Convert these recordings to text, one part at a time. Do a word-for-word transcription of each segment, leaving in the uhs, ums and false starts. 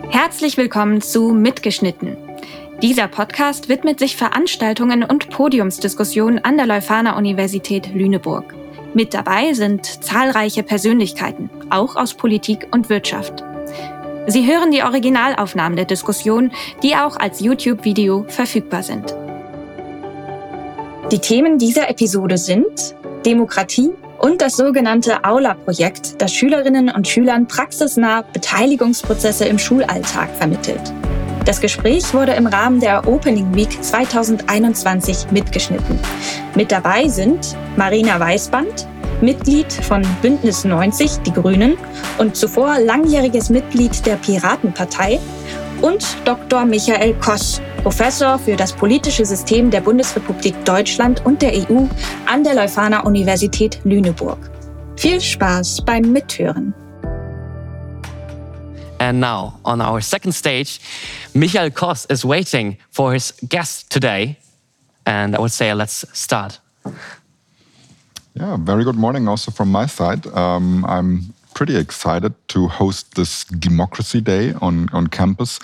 Herzlich willkommen zu Mitgeschnitten. Dieser Podcast widmet sich Veranstaltungen und Podiumsdiskussionen an der Leuphana Universität Lüneburg. Mit dabei sind zahlreiche Persönlichkeiten, auch aus Politik und Wirtschaft. Sie hören die Originalaufnahmen der Diskussion, die auch als YouTube-Video verfügbar sind. Die Themen dieser Episode sind Demokratie und das sogenannte Aula-Projekt, das Schülerinnen und Schülern praxisnah Beteiligungsprozesse im Schulalltag vermittelt. Das Gespräch wurde im Rahmen der Opening Week zweitausendeinundzwanzig mitgeschnitten. Mit dabei sind Marina Weißband, Mitglied von Bündnis neunzig, die Grünen, und zuvor langjähriges Mitglied der Piratenpartei, und Doktor Michael Koss, Professor für das politische System der Bundesrepublik Deutschland und der E U an der Leuphana Universität Lüneburg. Viel Spaß beim Mithören. And now, on our second stage, Michael Koss is waiting for his guest today. And I would say let's start. Yeah, very good morning also from my side. Um, I'm pretty excited to host this Democracy Day on, on campus.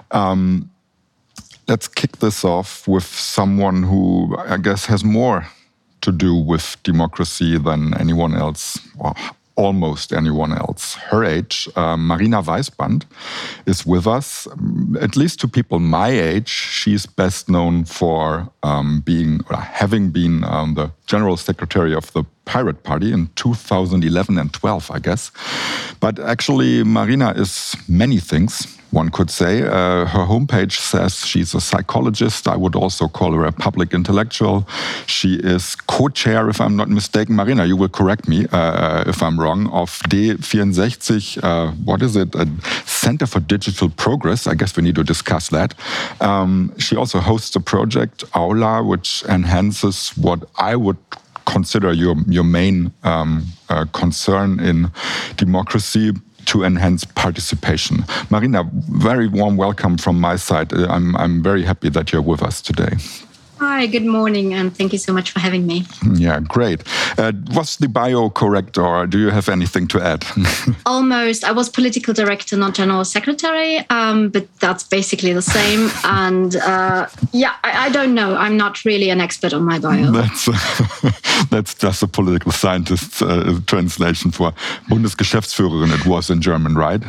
Um, let's kick this off with someone who I guess has more to do with democracy than anyone else, or almost anyone else. Her age, uh, Marina Weißband, is with us. At least to people my age, she's best known for um, being, or having been um, the General Secretary of the Pirate Party in two thousand eleven and twelve, I guess. But actually, Marina is many things, one could say. Uh, her homepage says she's a psychologist. I would also call her a public intellectual. She is co-chair, if I'm not mistaken, Marina, you will correct me uh, if I'm wrong, of D sixty-four, uh, what is it, a Center for Digital Progress. I guess we need to discuss that. Um, she also hosts a project, Aula, which enhances what I would consider your, your main um, uh, concern in democracy, to enhance participation. Marina, very warm welcome from my side. I'm, I'm very happy that you're with us today. Hi, good morning, and thank you so much for having me. Yeah, great. Uh, was the bio correct, or do you have anything to add? Almost. I was political director, not general secretary, um, but that's basically the same. And uh, yeah, I, I don't know. I'm not really an expert on my bio. That's, uh, that's just a political scientist's uh, translation for Bundesgeschäftsführerin, it was in German, right?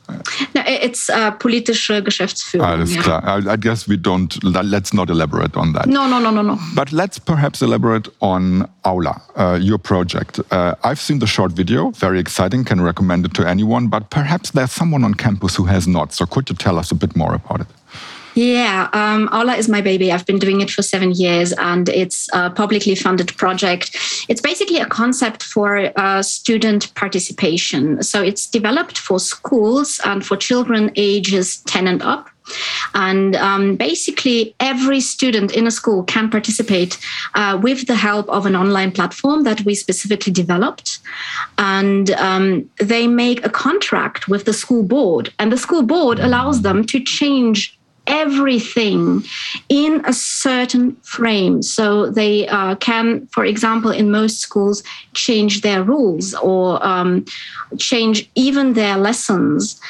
No, it's uh, politische Geschäftsführung. Alles yeah. klar. I, I guess we don't, let's not elaborate on that. No, no, no, no, no. But let's perhaps elaborate on Aula, uh, your project. Uh, I've seen the short video, very exciting, can recommend it to anyone, but perhaps there's someone on campus who has not. So could you tell us a bit more about it? Yeah, um, Aula is my baby. I've been doing it for seven years and it's a publicly funded project. It's basically a concept for uh, student participation. So it's developed for schools and for children ages ten and up. And um, basically every student in a school can participate uh, with the help of an online platform that we specifically developed. And um, they make a contract with the school board, and the school board allows them to change everything in a certain frame. So they uh, can, for example, in most schools, change their rules or um, change even their lessons,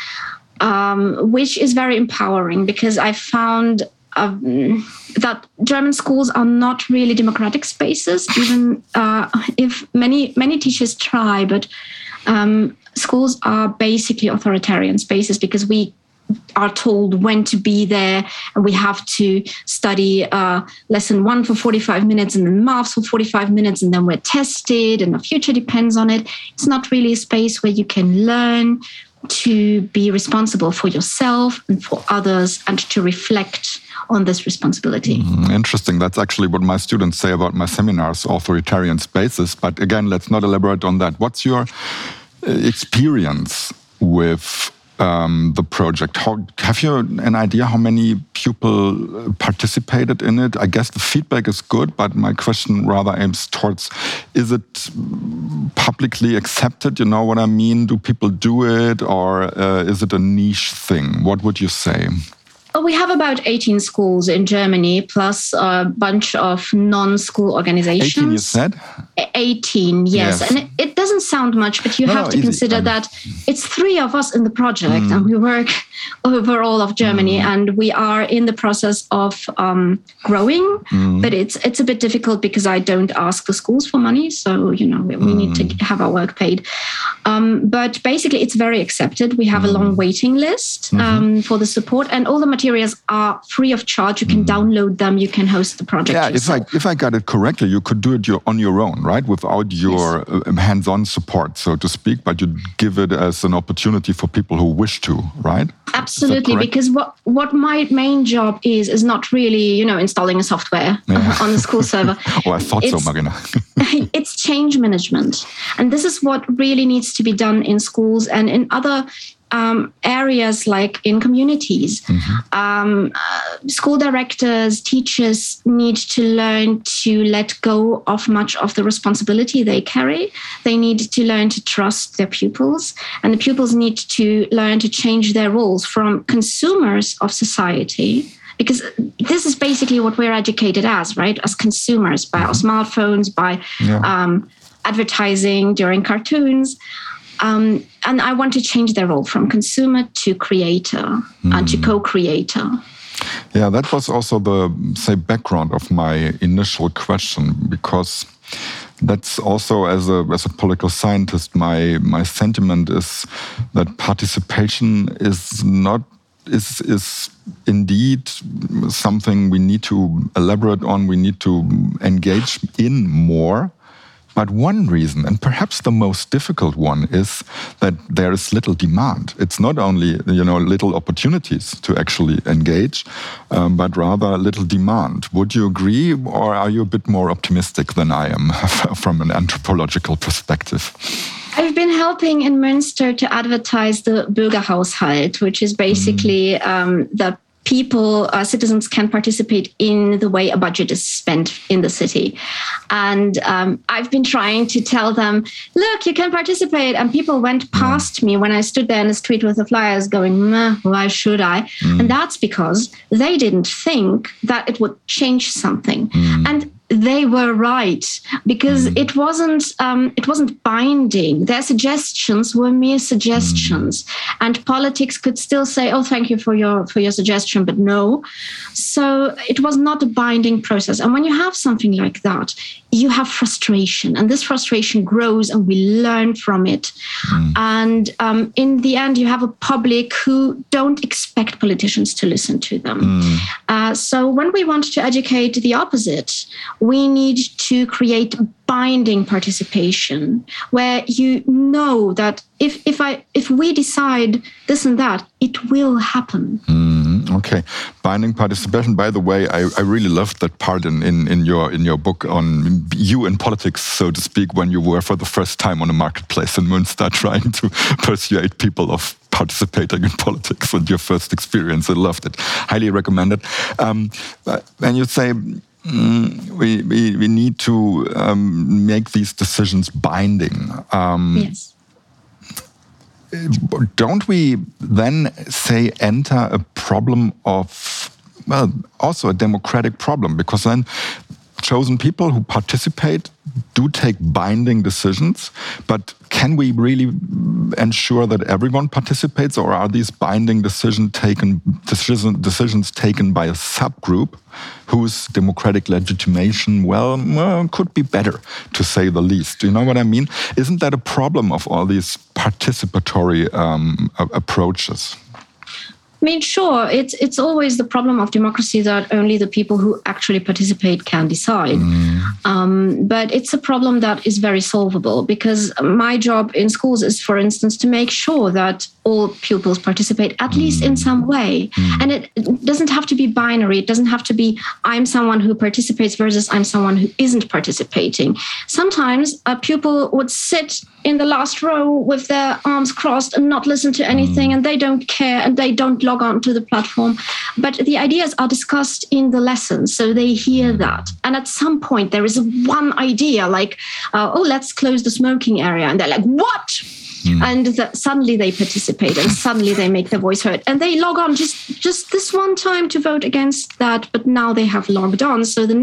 um, which is very empowering because I found um, that German schools are not really democratic spaces, even uh, if many, many teachers try, but um, schools are basically authoritarian spaces because we are told when to be there, and we have to study uh, lesson one for forty-five minutes and then maths for forty-five minutes, and then we're tested and the future depends on it. It's not really a space where you can learn to be responsible for yourself and for others and to reflect on this responsibility. Mm, interesting. That's actually what my students say about my seminars, authoritarian spaces. But again, let's not elaborate on that. What's your experience with Um, the project? How, have you an idea how many people participated in it? I guess the feedback is good, but my question rather aims towards, is it publicly accepted? You know what I mean? Do people do it, or uh, is it a niche thing? What would you say? We have about eighteen schools in Germany, plus a bunch of non-school organizations. eighteen, you said? eighteen, yes. yes. And it, it doesn't sound much, but you no, have no, to easy. consider um, that it's three of us in the project, mm. and we work overall of Germany, mm. and we are in the process of um, growing. Mm. But it's it's a bit difficult because I don't ask the schools for money, so you know we, we mm. need to have our work paid. Um, but basically, it's very accepted. We have mm. a long waiting list um, mm-hmm. for the support, and all the materials are free of charge. You can mm. download them. You can host the project. Yeah, yourself. if I if I got it correctly, you could do it your, on your own, right, without your yes. uh, hands-on support, so to speak. But you give it as an opportunity for people who wish to, right? Absolutely, because what, what my main job is is not really, you know, installing a software yeah. on the school server. Oh, I thought it's, so, Marina. It's change management. And this is what really needs to be done in schools and in other um, areas like in communities. Mm-hmm. Um, uh, school directors, teachers need to learn to let go of much of the responsibility they carry. They need to learn to trust their pupils, and the pupils need to learn to change their roles from consumers of society, because this is basically what we're educated as, right? As consumers, by our smartphones, by yeah. um, advertising during cartoons. Um, and I want to change their role from consumer to creator mm. and to co-creator. Yeah, that was also the, say, background of my initial question, because that's also, as a as a political scientist, my my sentiment is that participation is not is is indeed something we need to elaborate on, we need to engage in more. But one reason, and perhaps the most difficult one, is that there is little demand. It's not only, you know, little opportunities to actually engage, um, but rather little demand. Would you agree, or are you a bit more optimistic than I am from an anthropological perspective? I've been helping in Münster to advertise the Bürgerhaushalt, which is basically mm. um, the people, uh, citizens can participate in the way a budget is spent in the city. And um, I've been trying to tell them, look, you can participate. And people went past me when I stood there in the street with the flyers going, meh, why should I? Mm. And that's because they didn't think that it would change something. Mm. And they were right, because mm. it wasn't um, it wasn't binding. Their suggestions were mere suggestions, mm. and politics could still say, "Oh, thank you for your for your suggestion," but no. So it was not a binding process. And when you have something like that, you have frustration, and this frustration grows, and we learn from it. Mm. And um, in the end, you have a public who don't expect politicians to listen to them. Mm. Uh, so when we want to educate the opposite, we need to create binding participation, where you know that if if I if we decide this and that, it will happen. Mm, okay, binding participation. By the way, I, I really loved that part in, in, in your in your book on you in politics, so to speak, when you were for the first time on a marketplace in Münster trying to persuade people of participating in politics, and your first experience. I loved it. Highly recommend it. Um, and you say, Mm, we, we we need to um, make these decisions binding. Um, yes. Don't we then, say, enter a problem of, well, also a democratic problem? Because then chosen people who participate do take binding decisions, but can we really ensure that everyone participates, or are these binding decision taken, decision, decisions taken by a subgroup whose democratic legitimation, well, well, could be better, to say the least? Do you know what I mean? Isn't that a problem of all these participatory um, approaches? I mean, sure, it's it's always the problem of democracy that only the people who actually participate can decide. Mm. Um, but it's a problem that is very solvable, because my job in schools is, for instance, to make sure that all pupils participate at mm. least in some way. Mm. And it, it doesn't have to be binary. It doesn't have to be I'm someone who participates versus I'm someone who isn't participating. Sometimes a pupil would sit in the last row with their arms crossed and not listen to anything, mm. and they don't care, and they don't log on to the platform. But the ideas are discussed in the lessons, so they hear that. And at some point, there is one idea like, uh, oh, let's close the smoking area. And they're like, what? Mm. And the, suddenly they participate, and suddenly they make their voice heard. And they log on just, just this one time to vote against that, but now they have logged on. So the next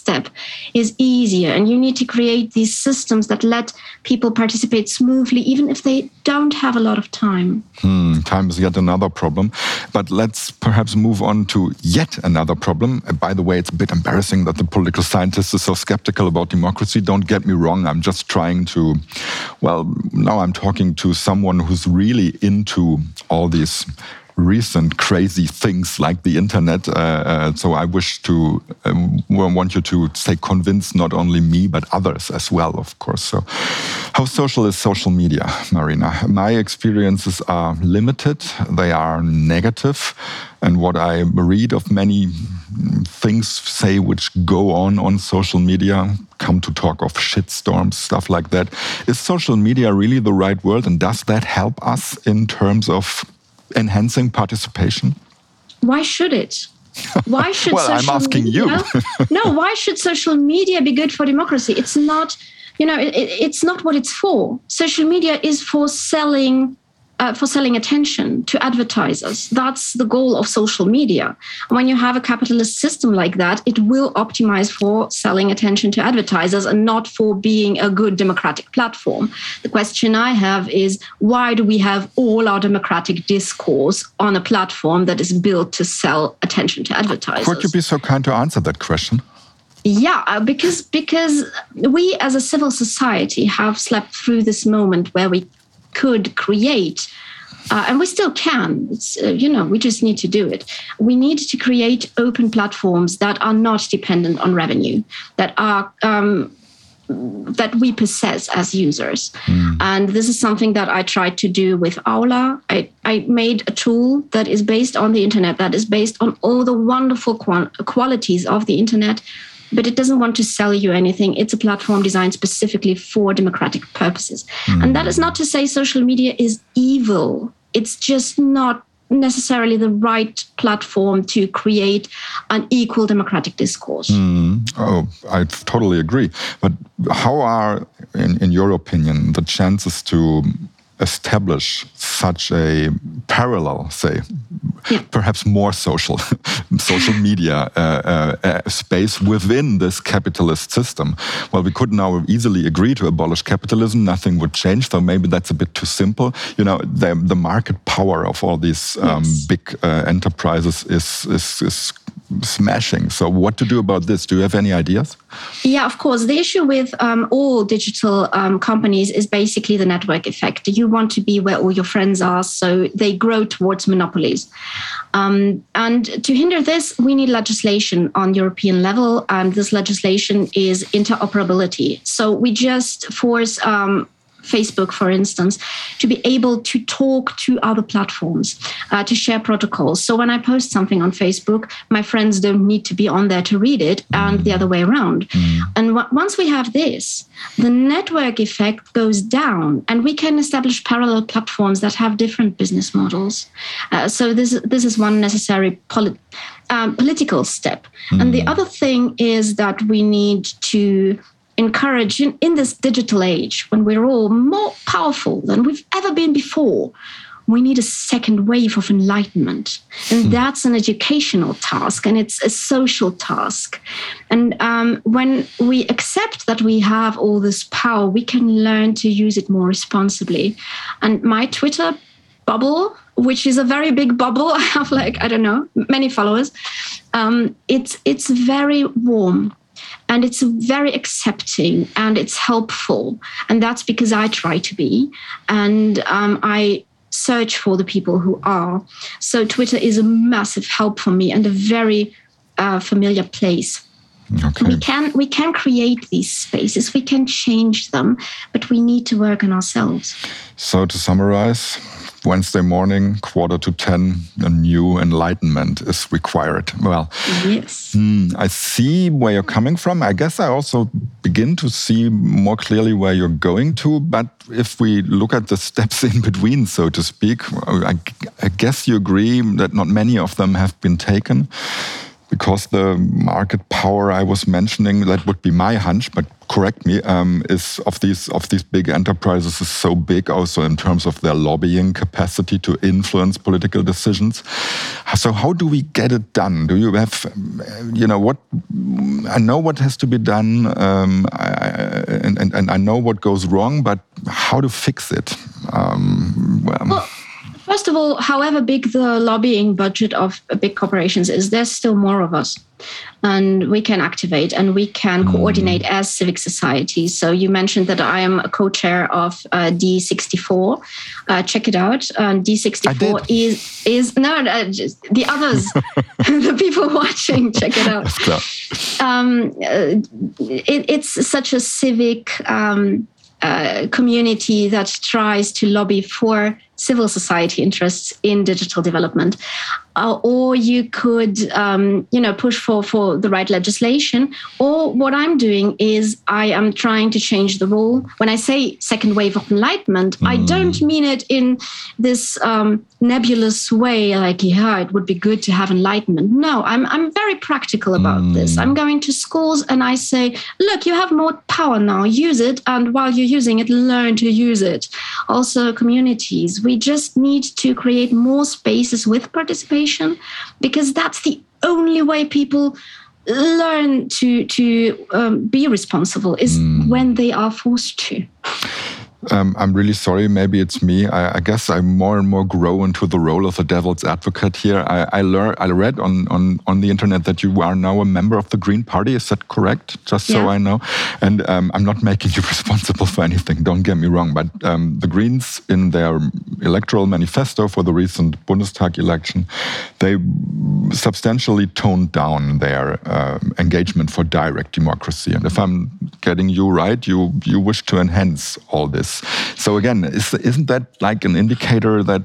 step is easier. And you need to create these systems that let people participate smoothly, even if they don't have a lot of time. Hmm, time is yet another problem. But let's perhaps move on to yet another problem. Uh, By the way, it's a bit embarrassing that the political scientist is so skeptical about democracy. Don't get me wrong. I'm just trying to, well, now I'm talking to someone who's really into all these recent crazy things like the internet. Uh, uh, so I wish to um, want you to say convince not only me, but others as well, of course. So how social is social media, Marina? My experiences are limited. They are negative. And what I read of many things, say, which go on on social media, come to talk of shitstorms, stuff like that. Is social media really the right word? And does that help us in terms of enhancing participation? Why should it? Why should well, social I'm asking media, you. No, why should social media be good for democracy? It's not, you know, it, it's not what it's for. Social media is for selling Uh, for selling attention to advertisers. That's the goal of social media. When you have a capitalist system like that, it will optimize for selling attention to advertisers and not for being a good democratic platform. The question I have is, why do we have all our democratic discourse on a platform that is built to sell attention to advertisers? Could you be so kind to answer that question? Yeah, uh, because because we as a civil society have slept through this moment where we could create, uh, and we still can, it's, uh, you know, we just need to do it. We need to create open platforms that are not dependent on revenue, that are um, that we possess as users. Mm. And this is something that I tried to do with Aula. I, I made a tool that is based on the internet, that is based on all the wonderful qual- qualities of the internet, but it doesn't want to sell you anything. It's a platform designed specifically for democratic purposes. Mm. And that is not to say social media is evil. It's just not necessarily the right platform to create an equal democratic discourse. Mm. Oh, I totally agree. But how are, in, in your opinion, the chances to establish such a parallel, say, yeah. perhaps more social, social media uh, uh, space within this capitalist system? Well, we could now easily agree to abolish capitalism. Nothing would change, though maybe that's a bit too simple. You know, the, the market power of all these um, yes. big uh, enterprises is, is, is smashing. So what to do about this? Do you have any ideas? Yeah, of course. The issue with um, all digital um, companies is basically the network effect. You want to be where all your friends are, so they grow towards monopolies. Um, and to hinder this, we need legislation on European level, and this legislation is interoperability. So we just force um, Facebook, for instance, to be able to talk to other platforms, uh, to share protocols. So when I post something on Facebook, my friends don't need to be on there to read it, and the other way around. Mm. And w- once we have this, the network effect goes down, and we can establish parallel platforms that have different business models. Uh, so this, this is one necessary poli- um, political step. Mm. And the other thing is that we need to encourage in, in this digital age, when we're all more powerful than we've ever been before, we need a second wave of enlightenment. And mm. that's an educational task, and it's a social task. And um, when we accept that we have all this power, we can learn to use it more responsibly. And my Twitter bubble, which is a very big bubble, I have like, I don't know, many followers, um, it's it's very warm. And it's very accepting, and it's helpful. And that's because I try to be. And um, I search for the people who are. So Twitter is a massive help for me, and a very uh, familiar place. Okay. We can we can create these spaces, we can change them, but we need to work on ourselves. So to summarize, Wednesday morning, quarter to ten, a new enlightenment is required. Well, yes. Mm, I see where you're coming from. I guess I also begin to see more clearly where you're going to. But if we look at the steps in between, so to speak, I, I guess you agree that not many of them have been taken. because the market power I was mentioning, that would be my hunch, but correct me, um, is of these of these big enterprises is so big also in terms of their lobbying capacity to influence political decisions. So how do we get it done? Do you have, you know, what, I know what has to be done, um, I, and, and, and I know what goes wrong, but how to fix it? Um, well, well First of all, however big the lobbying budget of big corporations is, there's still more of us. And we can activate and we can coordinate as civic society. So you mentioned that I am a co-chair of uh, D sixty-four. Uh, check it out. Um, D sixty-four is, is, no, no just the others, the people watching, check it out. Um, uh, it, it's such a civic um, uh, community that tries to lobby for civil society interests in digital development. Uh, or you could, um, you know, push for, for the right legislation. Or what I'm doing is I am trying to change the rule. When I say second wave of enlightenment, mm. I don't mean it in this um, nebulous way, like, yeah, it would be good to have enlightenment. No, I'm I'm very practical about mm. this. I'm going to schools and I say, look, you have more power now, use it. And while you're using it, learn to use it. Also, communities, we just need to create more spaces with participation, because that's the only way people learn to to um, be responsible is mm. when they are forced to. Um, I'm really sorry, maybe it's me. I, I guess I more and more grow into the role of the devil's advocate here. I, I, learned, I read on, on, on the internet that you are now a member of the Green Party. Is that correct? Just so yeah. I know. And um, I'm not making you responsible for anything, don't get me wrong. But um, the Greens, in their electoral manifesto for the recent Bundestag election, they substantially toned down their uh, engagement for direct democracy. And if I'm getting you right, you, you wish to enhance all this. So again, is, isn't that like an indicator that,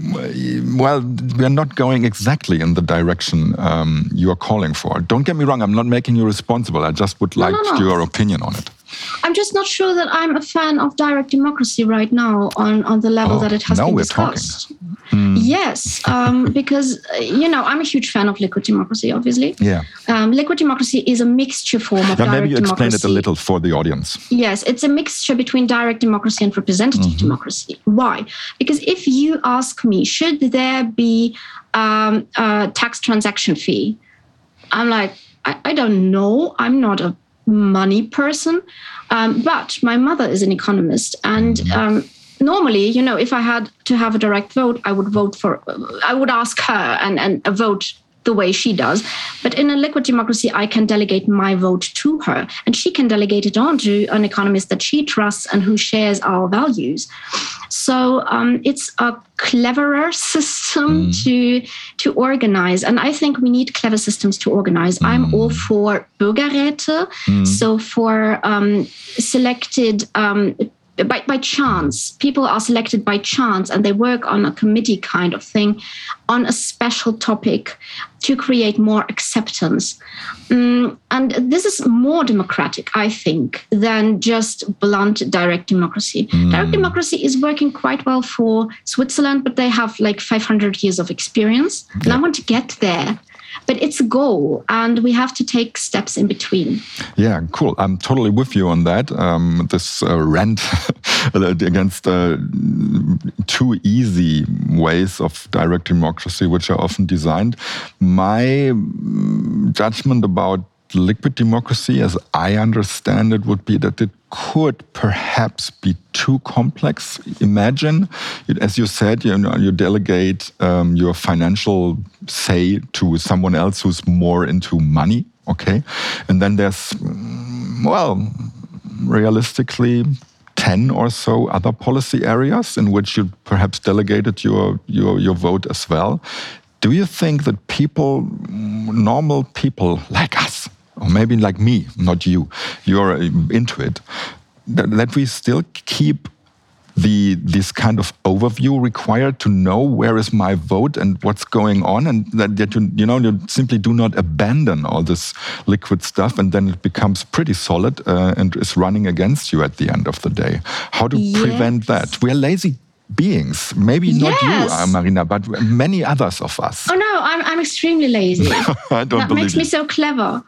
well, we're not going exactly in the direction um, you are calling for? Don't get me wrong, I'm not making you responsible. I just would like no, no, no. your opinion on it. I'm just not sure that I'm a fan of direct democracy right now on, on the level oh, that it has now been we're discussed. Talking. Mm. Yes, um, because, you know, I'm a huge fan of liquid democracy, obviously. Yeah. Um, liquid democracy is a mixture form of now, direct maybe you democracy. explain it a little for the audience. Yes, it's a mixture between direct democracy and representative mm-hmm. democracy. Why? Because if you ask me, should there be um, a tax transaction fee? I'm like, I, I don't know. I'm not a money person. Um, but my mother is an economist, and um, normally, you know, if I had to have a direct vote, I would vote for, I would ask her and, and vote the way she does. But in a liquid democracy, I can delegate my vote to her, and she can delegate it on to an economist that she trusts and who shares our values. So um, it's a cleverer system mm. to to organize. And I think we need clever systems to organize. Mm. I'm all for Bürgerräte, mm. so for um, selected um, By, by chance. People are selected by chance and they work on a committee kind of thing on a special topic to create more acceptance. Um, and this is more democratic, I think, than just blunt direct democracy. Mm. Direct democracy is working quite well for Switzerland, but they have like five hundred years of experience. Yeah. And I want to get there. But it's a goal, and we have to take steps in between. Yeah, cool. I'm totally with you on that. Um, this uh, rant against uh, too easy ways of direct democracy, which are often designed. My judgment about liquid democracy, as I understand it, would be that it could perhaps be too complex. Imagine, as you said, you know, you delegate um, your financial say to someone else who's more into money, okay? And then there's, well, realistically, ten or so other policy areas in which you perhaps delegated your, your, your vote as well. Do you think that people, normal people like us, or maybe like me, not you, you're into it, that, that we still keep the this kind of overview required to know where is my vote and what's going on, and that, that you, you know, you simply do not abandon all this liquid stuff, and then it becomes pretty solid uh, and is running against you at the end of the day. How to yes. prevent that? We're lazy beings. Maybe not yes. you, uh, Marina, but many others of us. Oh no, I'm I'm extremely lazy. I don't that believe makes me you. so clever.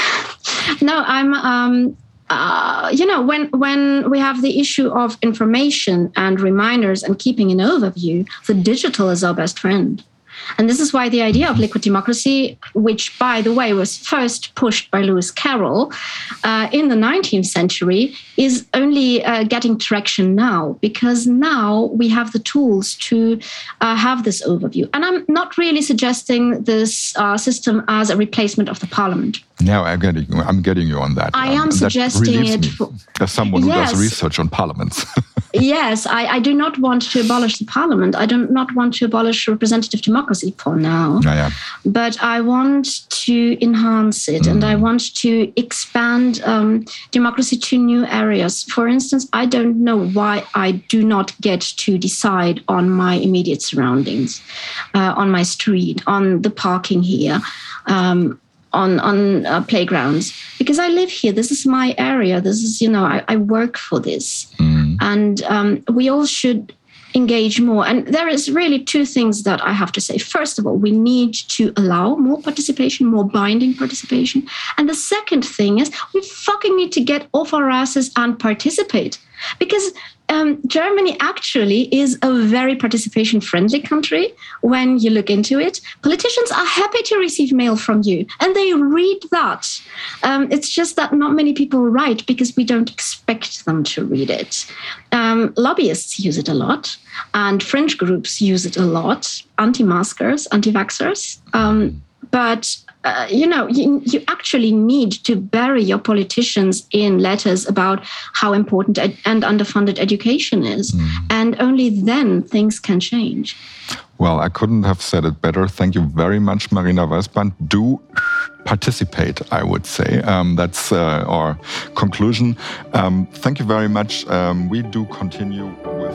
No, I'm. Um, uh, you know, when when we have the issue of information and reminders and keeping an overview, the digital is our best friend. And this is why the idea of liquid democracy, which, by the way, was first pushed by Lewis Carroll uh, in the nineteenth century, is only uh, getting traction now, because now we have the tools to uh, have this overview. And I'm not really suggesting this uh, system as a replacement of the parliament. No, I'm getting you. I'm getting you on that. I um, am suggesting it for, as someone who yes. does research on parliaments. Yes, I, I do not want to abolish the parliament. I do not want to abolish representative democracy for now. Yeah, yeah. But I want to enhance it, mm. and I want to expand um, democracy to new areas. For instance, I don't know why I do not get to decide on my immediate surroundings, uh, on my street, on the parking here. Um, on on uh, playgrounds, because I live here. This is my area. This is, you know, I, I work for this. Mm. And um, we all should engage more. And there is really two things that I have to say. First of all, we need to allow more participation, more binding participation. And the second thing is we fucking need to get off our asses and participate. Because um, Germany actually is a very participation-friendly country when you look into it. Politicians are happy to receive mail from you, and they read that. Um, it's just that not many people write because we don't expect them to read it. Um, lobbyists use it a lot, and fringe groups use it a lot, anti-maskers, anti-vaxxers. Um, but Uh, you know, you, you actually need to bury your politicians in letters about how important ed- and underfunded education is. Mm. And only then things can change. Well, I couldn't have said it better. Thank you very much, Marina Weißband. Do participate, I would say. Um, that's uh, our conclusion. Um, thank you very much. Um, we do continue with...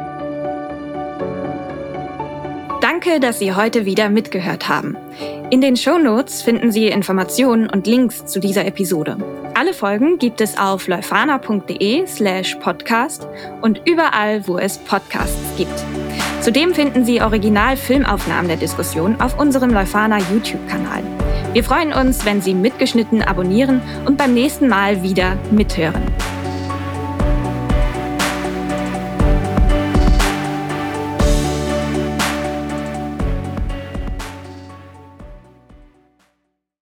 Danke, dass Sie heute wieder mitgehört haben. In den Shownotes finden Sie Informationen und Links zu dieser Episode. Alle Folgen gibt es auf leuphana.de slash podcast und überall, wo es Podcasts gibt. Zudem finden Sie Original-Filmaufnahmen der Diskussion auf unserem Leuphana YouTube-Kanal. Wir freuen uns, wenn Sie mitgeschnitten abonnieren und beim nächsten Mal wieder mithören.